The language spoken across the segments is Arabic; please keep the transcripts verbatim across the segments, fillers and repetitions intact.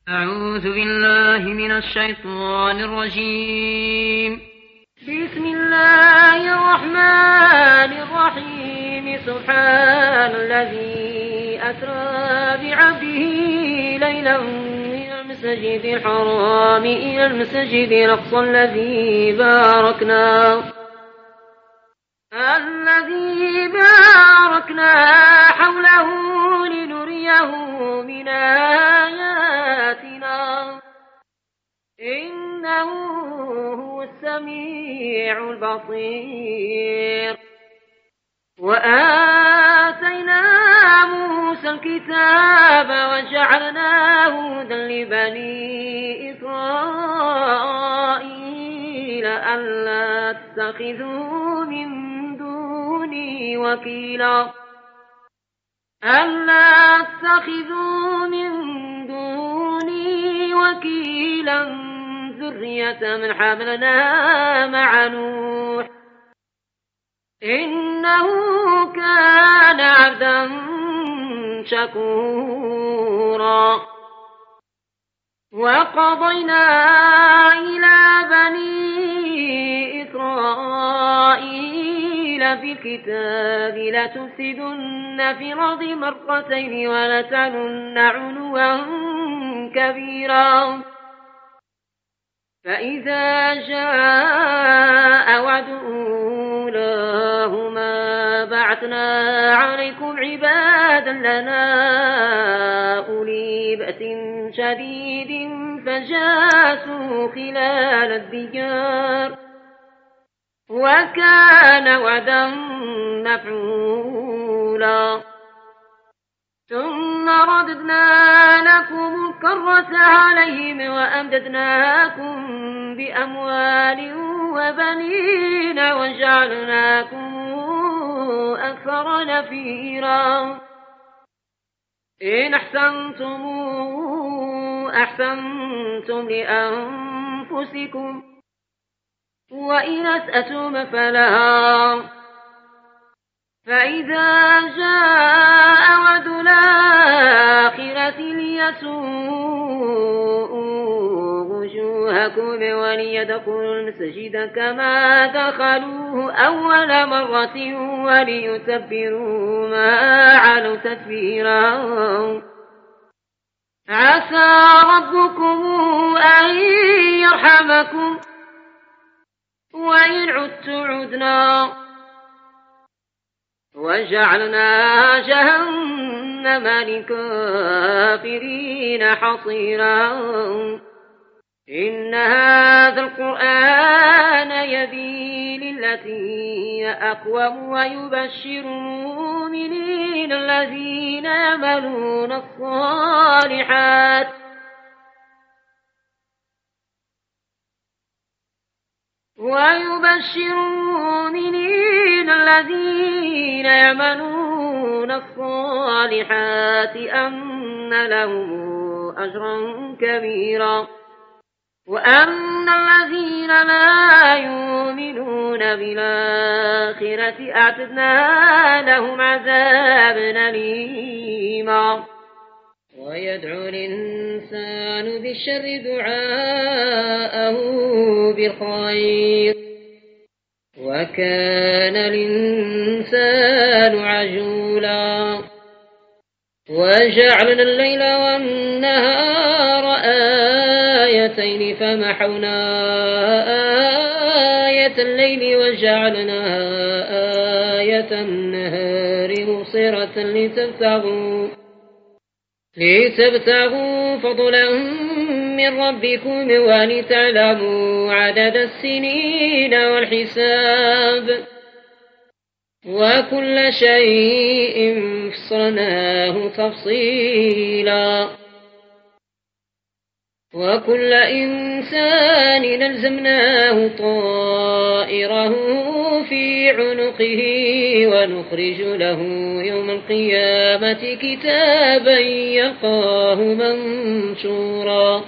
أعوذ بالله من الشيطان الرجيم. بسم الله الرحمن الرحيم. سبحان الذي أسرى بعبده ليلا من المسجد الحرام إلى المسجد الأقصى الذي باركنا الذي باركنا حوله لنريه من آياتنا إنه هو السميع البصير. وآتينا موسى الكتاب وجعلناه هدى لبني إسرائيل ألا تتخذوا من دوني وكيلا ألا تتخذوا من دوني وكيلا ذرية من حملنا مع نوح إنه كان عبدا شكورا. وقضينا إلى بني إسرائيل في الكتاب لتفسدن في الأرض مرتين ولتعلن علوا كبيرا. فإذا جاء وعد أولاهما بعثنا عليكم عبادا لنا أولي بأس شديد فجاسوا خلال الديار وكان وعدا مفعولا. ثم رددنا لكم الكرة عليهم وأمددناكم بأموال وبنين وجعلناكم أكثر نفيرا. إن أحسنتم أحسنتم لأنفسكم وإن أسأتم فلها. فإذا جاء وعد الآخرة ليسوءوا وجوهكم وليدخلوا المسجد كما دخلوه أول مرة وليتبروا ما علوا تتبيرا. عسى ربكم أن يرحمكم وإن عدتم عدنا. وجعلنا جهنم للكافرين حصيرا. إن هذا القرآن يهدي للتي هي أقوم ويبشر المؤمنين الذين يعملون الصالحات ويبشر المؤمنين الذين يعملون الصالحات أن لهم أجرا كبيرا. وأن الذين لا يؤمنون بالآخرة أعتدنا لهم عذابا أليما. ويدعو الإنسان بالشر دعاءه بالخير وكان الإنسان عجولا. وجعلنا الليل والنهار آيتين فمحونا آية الليل وجعلنا آية النهار مبصرة لتبتغوا لتبتغوا فضلا من ربكم ولتعلموا عدد السنين والحساب وكل شيء فصلناه تفصيلا. وكل إنسان ألزمناه طائره في عنقه ونخرج له يوم القيامة كتابا يلقاه منشورا.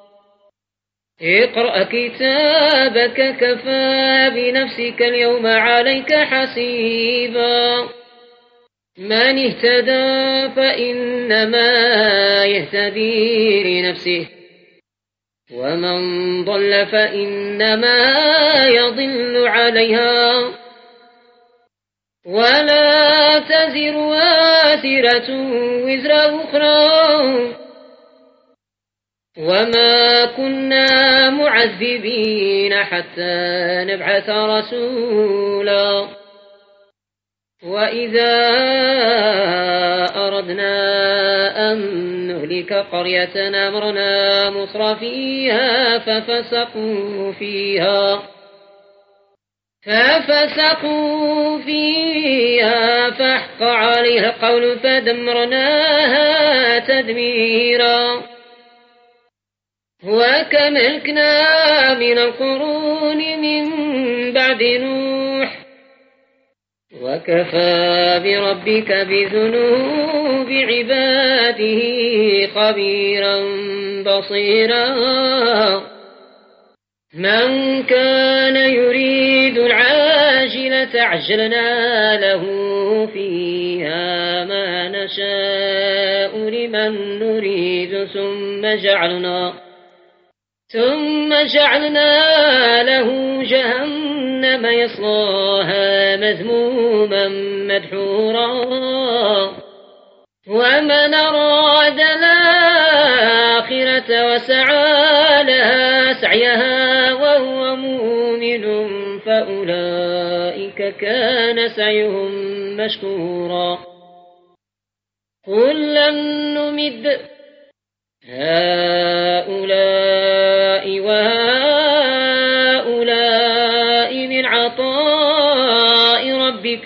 اقرأ كتابك كفى بنفسك اليوم عليك حسيبا. من اهتدى فإنما يهتدي لنفسه ومن ضل فإنما يضل عليها ولا تزر وازرة وزر أخرى وما كنا معذبين حتى نبعث رسولا وإذا أردنا أن نهلك قرية أمرنا مترفيها ففسقوا فيها ففسقوا فيها فحق عليها القول فدمرناها تدميرا وكم أهلكنا من القرون من بعد نوح وكفى بربك بذنوب عباده خبيرا بصيرا من كان يريد العاجلة عجلنا له فيها ما نشاء لمن نريد ثم جعلنا ثم جعلنا له جهنم يصلاها مذموما مدحورا ومن أراد الآخرة وسعى لها سعيها وهو مؤمن فأولئك كان سعيهم مشكورا كلا نمد هؤلاء وهؤلاء من عطاء ربك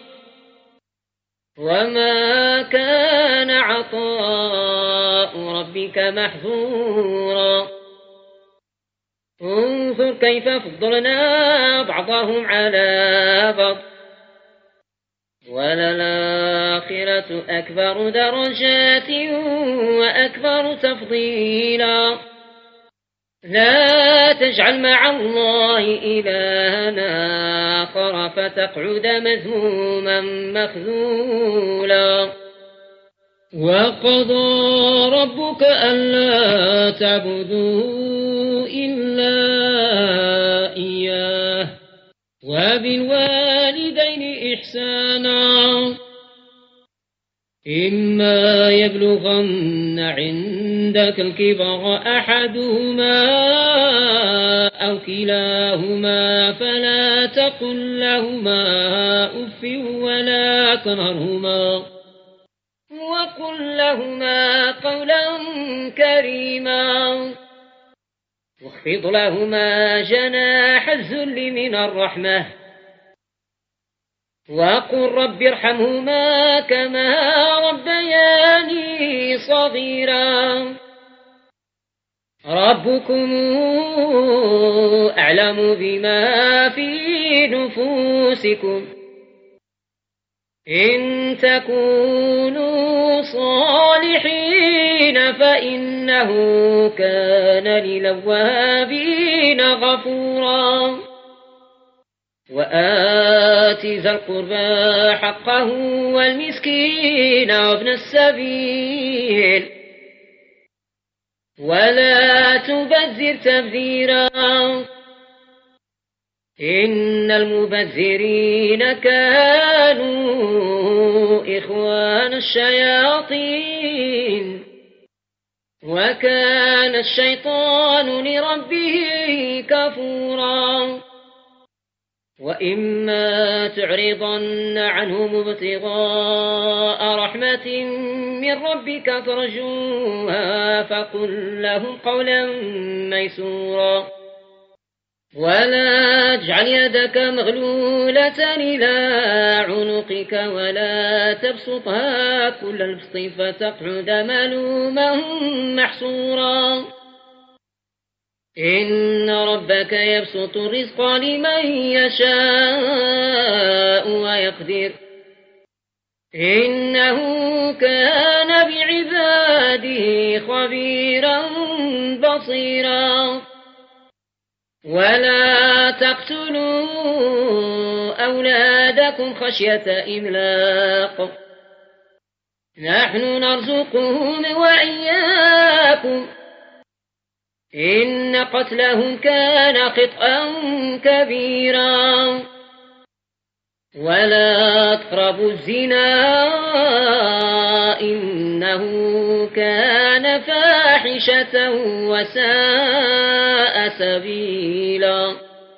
وما كان عطاء ربك محظورا انظر كيف فضلنا بعضهم على بعض وللآخرة أكبر درجات وأكبر تفضيلا لا تجعل مع الله إلها آخر فتقعد مذموما مخذولا وقضى ربك ألا تعبدوا إلا إياه وبالوالدين إحسانا إما يبلغن عندك الكبر أحدهما أو كلاهما فلا تقل لهما أف ولا تنهرهما وقل لهما قولا كريما واخفض لهما جناح الذل من الرحمة وقل رب ارحمهما كما ربياني صغيرا ربكم أعلم بما في نفوسكم إن تكونوا صالحين فإنه كان للأوابين غفورا وآت ذا القربى حقه والمسكين وابن السبيل ولا تبذر تبذيرا إن المبذرين كانوا إخوان الشياطين وكان الشيطان لربه كفورا وإما تعرضن عنهم ابتغاء رحمة من ربك ترجوها فقل لهم قولا ميسورا ولا تجعل يدك مغلولة إلى عنقك ولا تبسطها كل البسط فتقعد ملوما محصورا إن ربك يبسط الرزق لمن يشاء ويقدر إنه كان بعباده خبيرا بصيرا ولا تقتلوا أولادكم خشية إملاق نحن نرزقهم وإياكم إن قتلهم كان خطأ كبيرا ولا تقربوا الزنا إنه كان فاحشة وساء سبيلا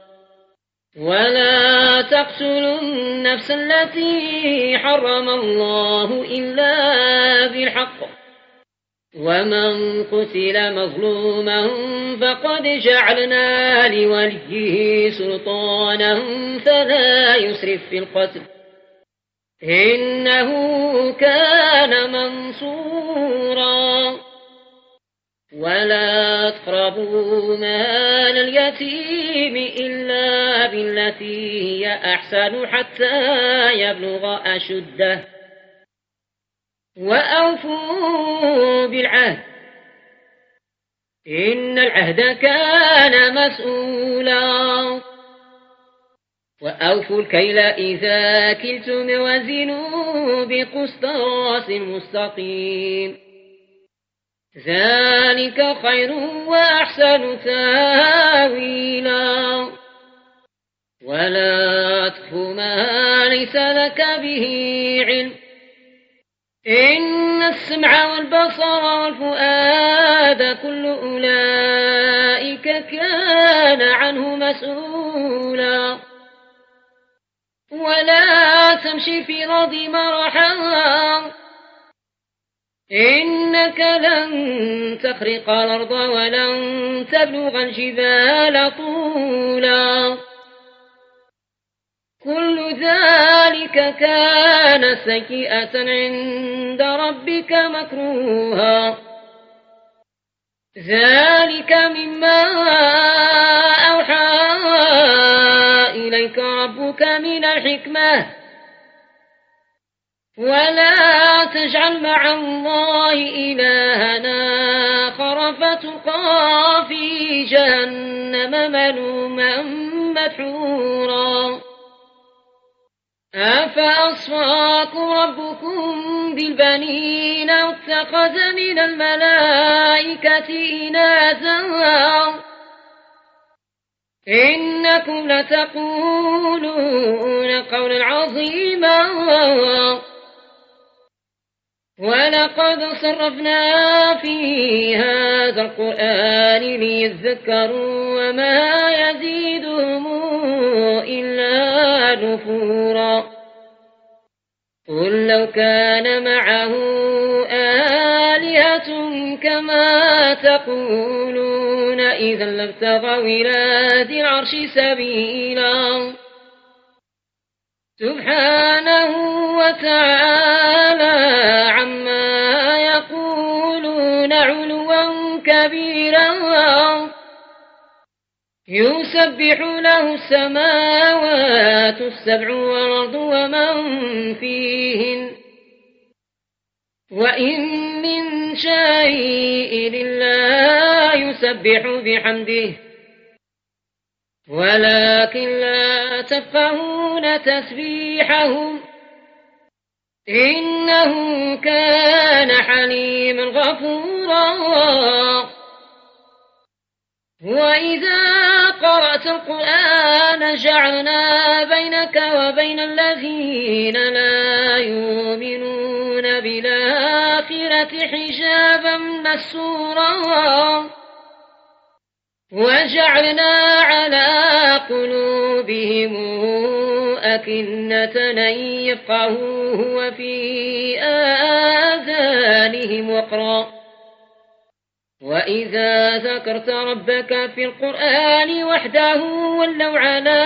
ولا تقتلوا النفس التي حرم الله إلا بالحق ومن قتل مظلوما فقد جعلنا لوليه سلطانا فلا يسرف في القتل إنه كان منصورا ولا تقربوا مال اليتيم إلا بالتي هي أحسن حتى يبلغ أشده وأوفوا بالعهد إن العهد كان مسؤولا وأوفوا الكيل إذا كلتم وزنوا بقسطاس مستقيم ذلك خير وأحسن تاويلا ولا تخف ما ليس لك به علم إن السمع والبصر والفؤاد كل أولئك كان عنه مسؤولا ولا تمشي في الأرض مرحا إنك لن تخرق الأرض ولن تبلغ الجبال طولا كل ذلك كان سيئة عند ربك مكروها ذلك مما أوحى إليك ربك من الحكمة ولا تجعل مع الله إلهنا آخر فتلقى في جهنم ملوما مدحورا أفأصفاكم ربكم بالبنين واتخذ من الملائكة إناثا إنكم لتقولون قولا عظيما ولقد صرفنا في هذا القرآن ليذكروا وما يزيدهم إلا نفورا قل لو كان معه آلهة كما تقولون إذا لابتغوا إلى ذي العرش سبيلا سبحانه وتعالى عما يقولون علوا كبيرا يسبح له السماوات السبع والأرض ومن فيهن وإن من شيء إلا يسبح بحمده ولكن لا تفقهون تسبيحهم إنه كان حليما غفورا وإذا قرأت القرآن جعلنا بينك وبين الذين لا يؤمنون بالآخرة حجابا مستورا وجعلنا على قلوبهم أكنة أن يفقهوه وفي آذانهم وقرا وإذا ذكرت ربك في القرآن وحده ولوا على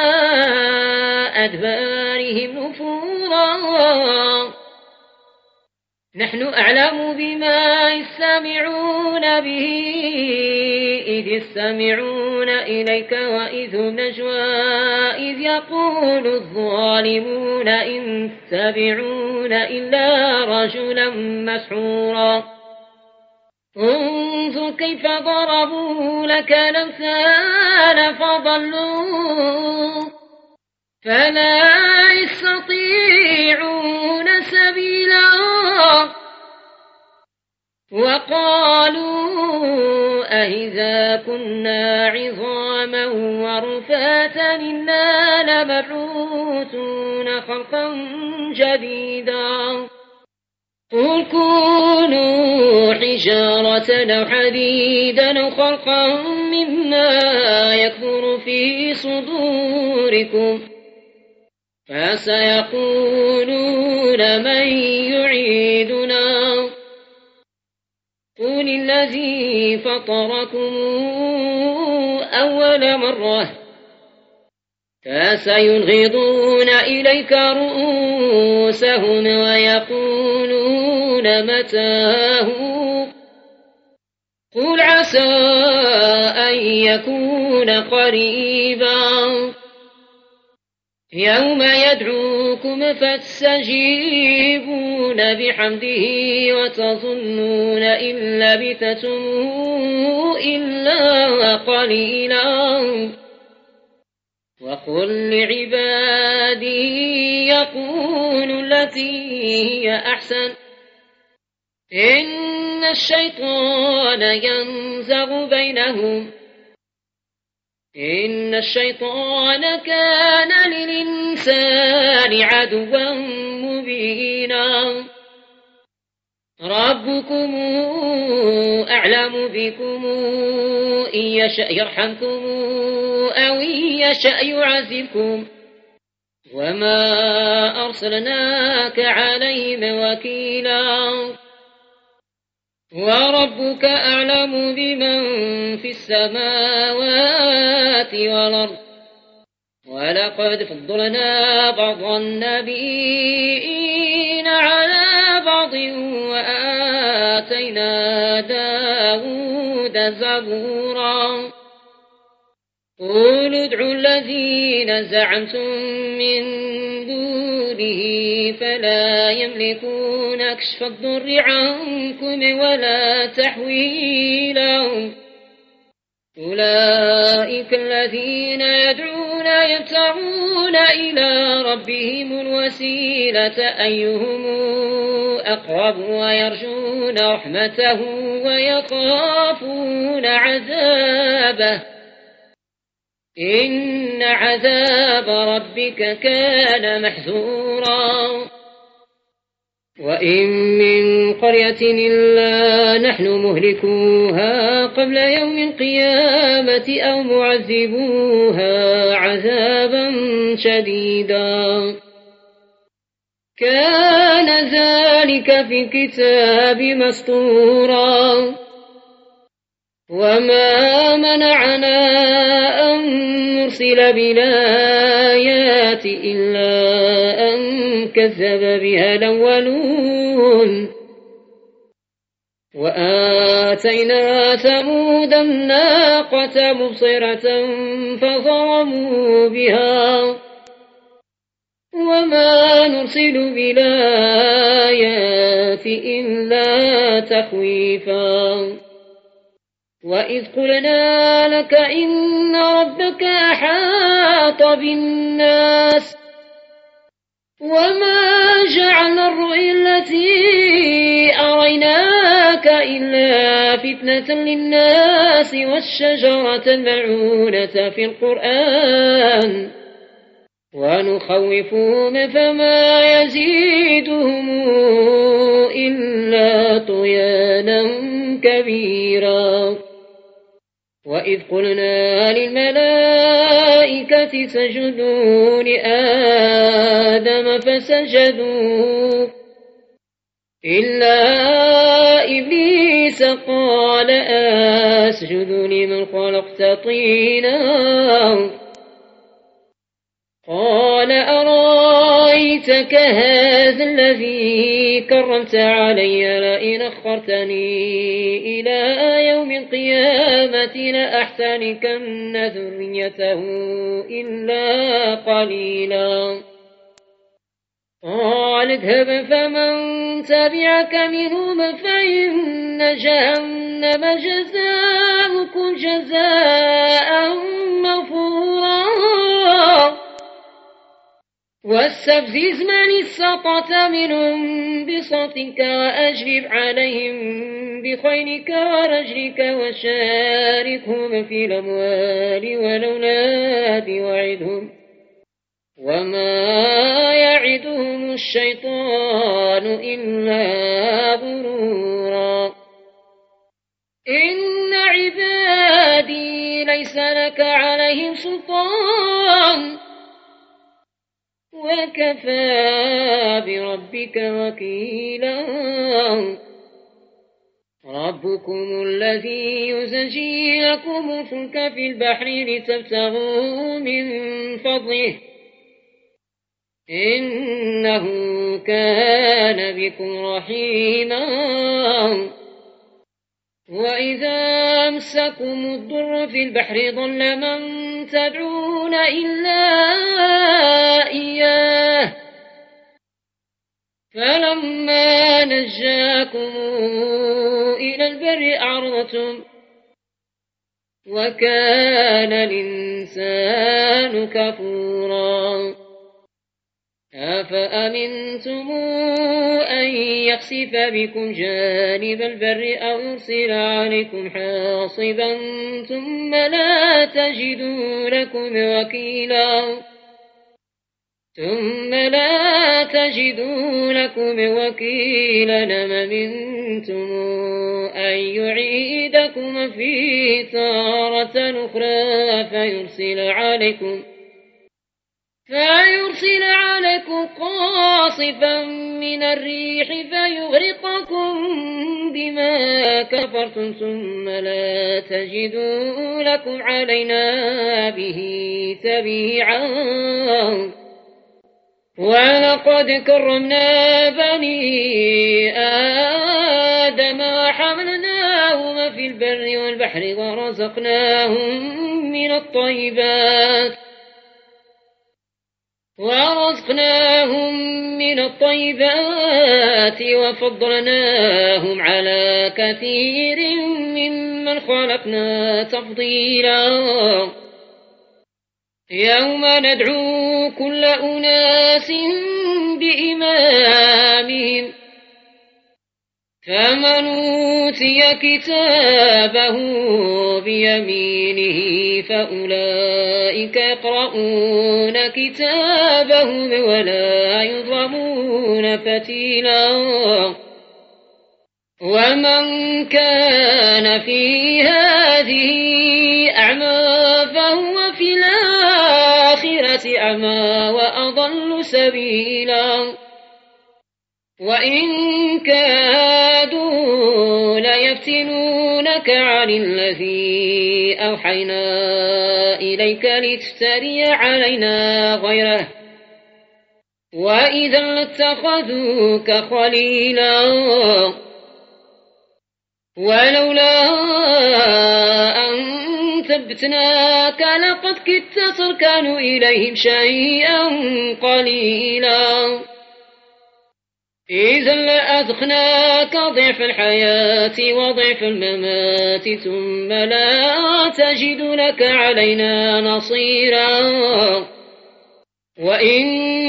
أدبارهم نفورا نحن أعلم بما يستمعون به إذ يستمعون إليك وإذ هم نجوى إذ يقول الظالمون إن تتبعون إلا رجلا مسحورا انظر كيف ضربوا لك الأمثال فضلوا فلا يستطيعون سبيلا وقالوا أئذا كنا عظاما ورفاتا إنا لمبعوثون خلقا جديدا قل كونوا حجارة أو حديدا أو خلقا مما يكبر في صدوركم فسيقولون من يعيدنا قل الذي فطركم أول مرة فسينغضون إليك رؤوسهم ويقولون متاه قل عسى أن يكون قريبا يوم يدعوكم فاستجيبون بحمده وتظنون إن لبثتم إلا قليلا وقل لعبادي يقولوا التي هي أحسن إن الشيطان ينزغ بينهم إن الشيطان كان للإنسان عدوا مبينا ربكم أعلم بكم إن يشأ يرحمكم أو إن يشأ يعذبكم وما أرسلناك عليهم وكيلا وربك أعلم بمن في السماوات والأرض ولقد فضلنا بعض النبيين على بعض وآتينا داود زبورا قل ادعوا الذين زعمتم من دونه فلا يملكون كشف الضر عنكم ولا تحويلا أولئك الذين يدعون يبتغون إلى ربهم الوسيلة أيهم أقرب ويرجون رحمته ويخافون عذابه إن عذاب ربك كان محذورا وإن من قرية إلا نحن مهلكوها قبل يوم القيامة أو معذبوها عذابا شديدا كان ذلك في الكتاب مسطورا وما منعنا أن نرسل بالآيات إلا أن كذب بها الأولون وآتينا ثمود الناقة مبصرة فظلموا بها وما نرسل بالآيات إلا تخويفا وإذ قلنا لك إن ربك أحاط بالناس وما جعلنا الرؤيا التي أريناك إلا فتنة للناس والشجرة الملعونة في القرآن ونخوفهم فما يزيدهم إلا طغيانا كبيرا وإذ قلنا للملائكة اسجدوا لآدم فسجدوا إلا إبليس قال أسجد لمن خلقت طينا قال أرأيتك هذا الذي كرمت علي لئن أخرتني إلى يوم القيامة لأحتركن ذريته إلا قليلا قال اذهب فمن تبعك منهم فإن جهنم جزاؤكم جزاء مغفورا واستفزز من استطعت منهم بصوتك وأجلب عليهم بخيلك ورجلك وشاركهم في الأموال والأولاد وعدهم وما يعدهم الشيطان إلا غرورا إن عبادي ليس لك عليهم سلطان وكفى بربك وكيلا ربكم الذي يزجي لكم الفلك في البحر لتبتغوا من فضله إنه كان بكم رحيما وإذا مسكم الضر في البحر ضل من تدعون إلا إياه فلما نجاكم إلى البر أعرضتم وكان الإنسان كفورا أفأمنتم أن يخسف بكم جانب البر أو يرسل عليكم حاصبا ثم لا تجدوا لكم وكيلا ثم لا تجدوا لكم وكيلا أم أمنتم أن يعيدكم فيه تارة أخرى فيرسل عليكم فيرسل عليكم قاصفا من الريح فيغرقكم بما كفرتم ثم لا تجدوا لكم علينا به تبيعا ولقد كرمنا بني آدم وحملناهم في البر والبحر ورزقناهم من الطيبات ورزقناهم من الطيبات وفضلناهم على كثير ممن خلقنا تفضيلا يوم ندعو كل أناس بإمامهم فمن أوتي كتابه بيمينه فأولئك يقرؤون كتابهم ولا يظلمون فتيلا ومن كان في هذه أعمى فهو في الآخرة أعمى وأضل سبيلا وإن كادوا ليفتنونك عن الذي أوحينا إليك لتفتري علينا غيره وإذا لاتخذوك خليلا ولولا أن ثبتناك لقد كدت تركن إليهم شيئا قليلا إذا لأذقناك ضعف الحياة وضعف الممات ثم لا تجد لك علينا نصيرا وإن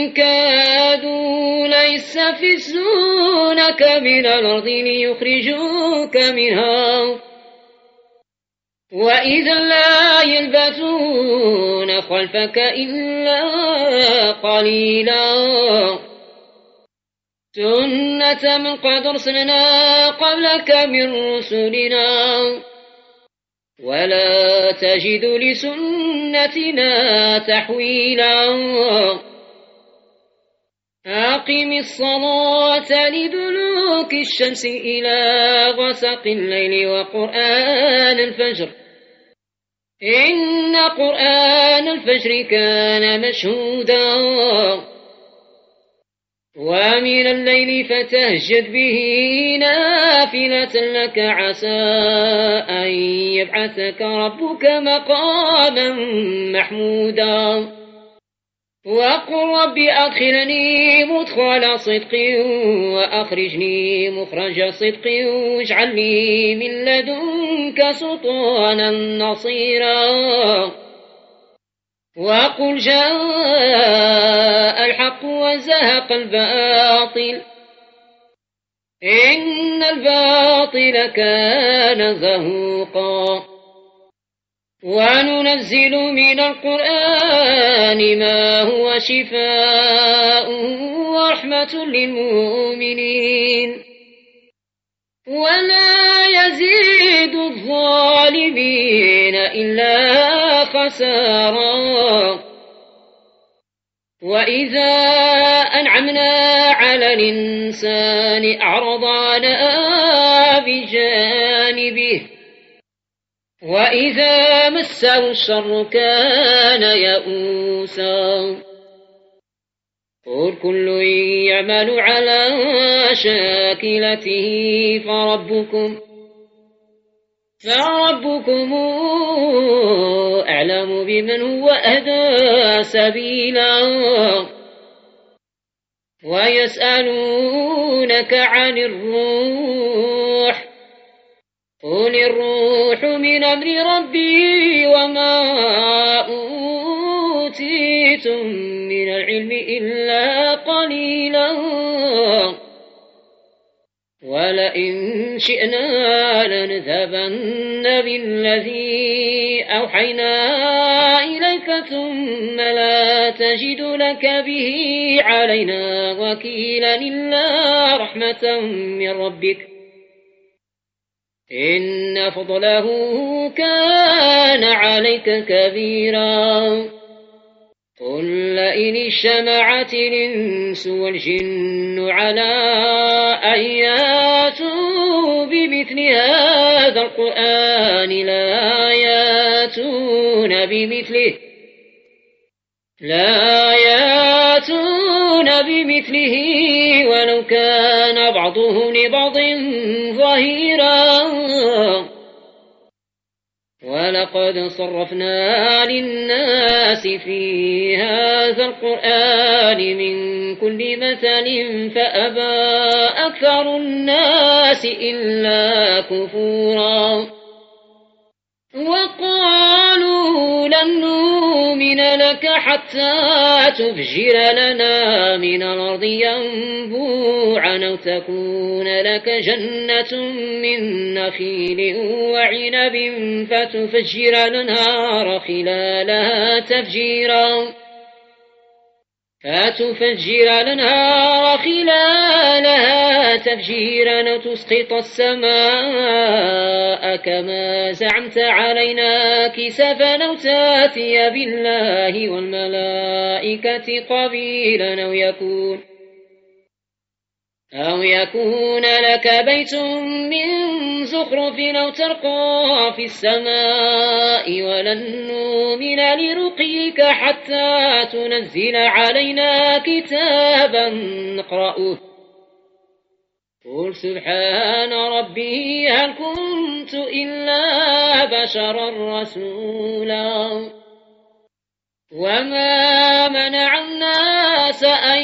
كادوا ليستفزونك من الأرض ليخرجوك منها وإذا لا يلبثون خلفك إلا قليلا سنة من قد أرسلنا قبلك من رسلنا ولا تجد لسنتنا تحويلا أقم الصلاة لدلوك الشمس إلى غسق الليل وقرآن الفجر إن قرآن الفجر كان مشهودا ومن الليل فتهجد به نافلة لك عسى أن يبعثك ربك مقاما محمودا وقل رب أدخلني مدخل صدق وأخرجني مخرج صدق واجعل لي من لدنك سلطانا نصيرا وقل جاء الحق وزهق الباطل إن الباطل كان زهوقا وننزل من القرآن ما هو شفاء ورحمة للمؤمنين ولا يزيد الظالمين إلا خسارا وإذا أنعمنا على الإنسان أعرض عنها بجانبه وإذا مسه الشر كان يئوسا قل كل يعمل على شاكلته فربكم فربكم أعلم بمن هو أهدى سبيلا ويسألونك عن الروح قل الروح من أمر ربي وما أوتيتم من العلم إلا قليلا ولئن شئنا لنذهبن بالذي أوحينا إليك ثم لا تجد لك به علينا وكيلا إلا رحمة من ربك إن فضله كان عليك كبيرا قل لئن اجتمعت الإنس والجن على أن ياتوا بمثل هذا القرآن لا ياتون بمثله لا ياتون بمثله ولو كان بعضهم لبعض ظهيرا ولقد صرفنا للناس في هذا القرآن من كل مثل فأبى أكثر الناس إلا كفورا وقالوا لن نؤمن لك حتى تفجر لنا من الأرض ينبوعا أو تكون لك جنة من نخيل وعنب فتفجر الأنهار خلالها تفجيرا فتفجر الأنهار خلالها تفجيرا وتسقط السماء كما زعمت علينا كسفا أو تاتي بالله والملائكة قبيلا أو يكون أو يكون لك بيت من زخرف أو ترقى في السماء ولن نؤمن لرقيك حتى تنزل علينا كتابا نقرأه قل سبحان ربي هل كنت إلا بشرا رسولا وما منع الناس أن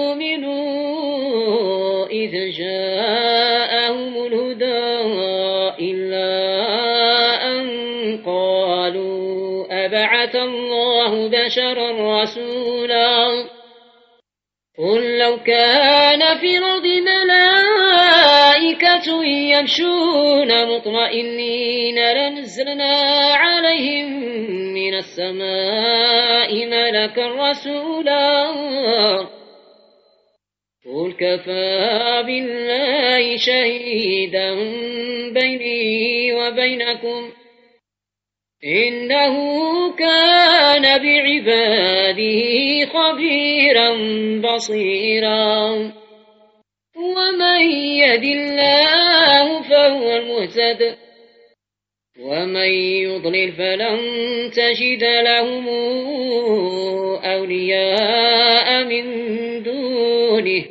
يؤمنوا إذ جاءهم الهدى إلا أن قالوا أبعث الله بشرا رسولا قل لو كان في الأرض ملائكة يمشون مطمئنين لنزلنا عليهم من السماء ملكا رسولا قل كفى بالله شهيدا بيني وبينكم إنه كان بعباده خبيرا بصيرا ومن يهد الله فهو المهتد ومن يضلل فلن تجد لهم أولياء من دونه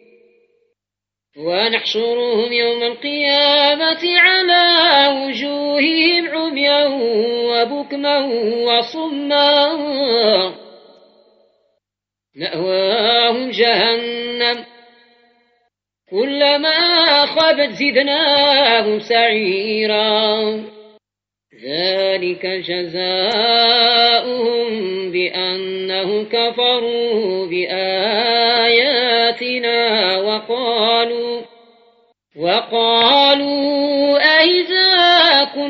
ونحشرهم يوم القيامة على وجوههم عميا وبكما وصما مأواهم جهنم كلما خبت زدناهم سعيرا ذلك جزاؤهم بأنهم كفروا بآياتنا وقالوا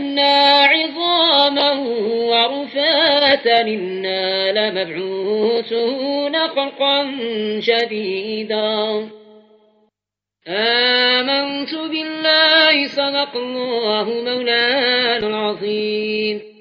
كنا عظاما ورفاتا إنا لمبعوثون خلقا شديدا آمنت بالله صدق الله مولانا العظيم.